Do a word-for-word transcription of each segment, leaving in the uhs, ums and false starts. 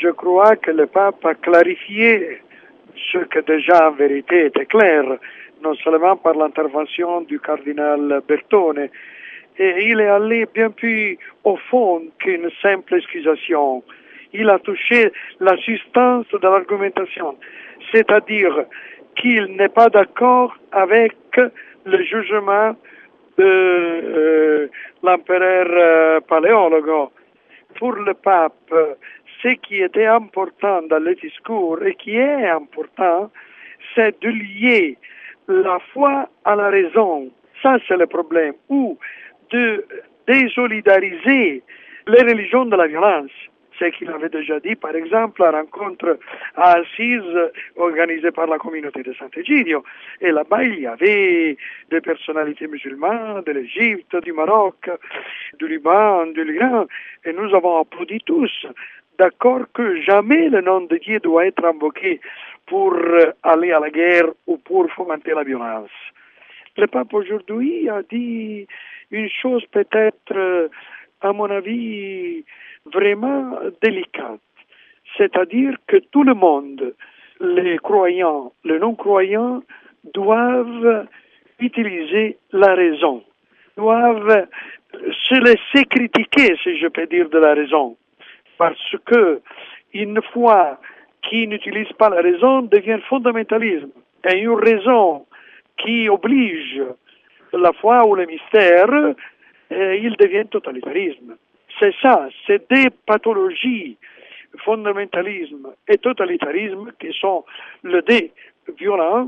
Je crois que le pape a clarifié ce que déjà en vérité était clair, non seulement par l'intervention du cardinal Bertone, et il est allé bien plus au fond qu'une simple excusation. Il a touché la substance de l'argumentation, c'est-à-dire qu'il n'est pas d'accord avec le jugement de euh, l'empereur euh, Paléologue. Pour le pape, ce qui était important dans le discours et qui est important, c'est de lier la foi à la raison. Ça, c'est le problème. Ou de désolidariser les religions de la violence. C'est qu'il avait déjà dit, par exemple, la rencontre à Assise organisée par la communauté de Sant'Egidio. Et là-bas, il y avait des personnalités musulmanes de l'Égypte, du Maroc, du Liban, de l'Iran. Et nous avons applaudi tous, d'accord que jamais le nom de Dieu doit être invoqué pour aller à la guerre ou pour fomenter la violence. Le pape aujourd'hui a dit une chose peut-être, à mon avis, vraiment délicate. C'est-à-dire que tout le monde, les croyants, les non-croyants, doivent utiliser la raison, doivent se laisser critiquer, si je peux dire, de la raison. Parce que une foi qui n'utilise pas la raison devient fondamentalisme. Et une raison qui oblige la foi ou le mystère, euh, il devient totalitarisme. C'est ça, c'est des pathologies, fondamentalisme et totalitarisme, qui sont les deux violents,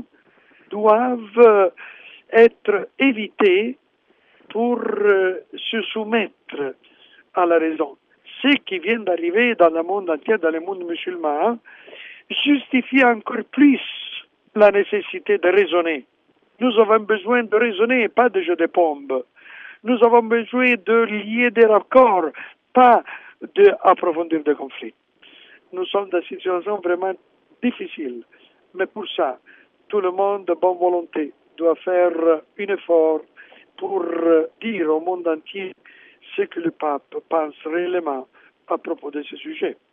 doivent être évités pour euh, se soumettre à la raison. Ce qui vient d'arriver dans le monde entier, dans le monde musulman, justifie encore plus la nécessité de raisonner. Nous avons besoin de raisonner, pas de jeu de bombes. Nous avons besoin de lier des raccords, pas d'approfondir des conflits. Nous sommes dans une situation vraiment difficile. Mais pour ça, tout le monde de bonne volonté doit faire un effort pour dire au monde entier ce que le pape pense réellement à propos de ce sujet.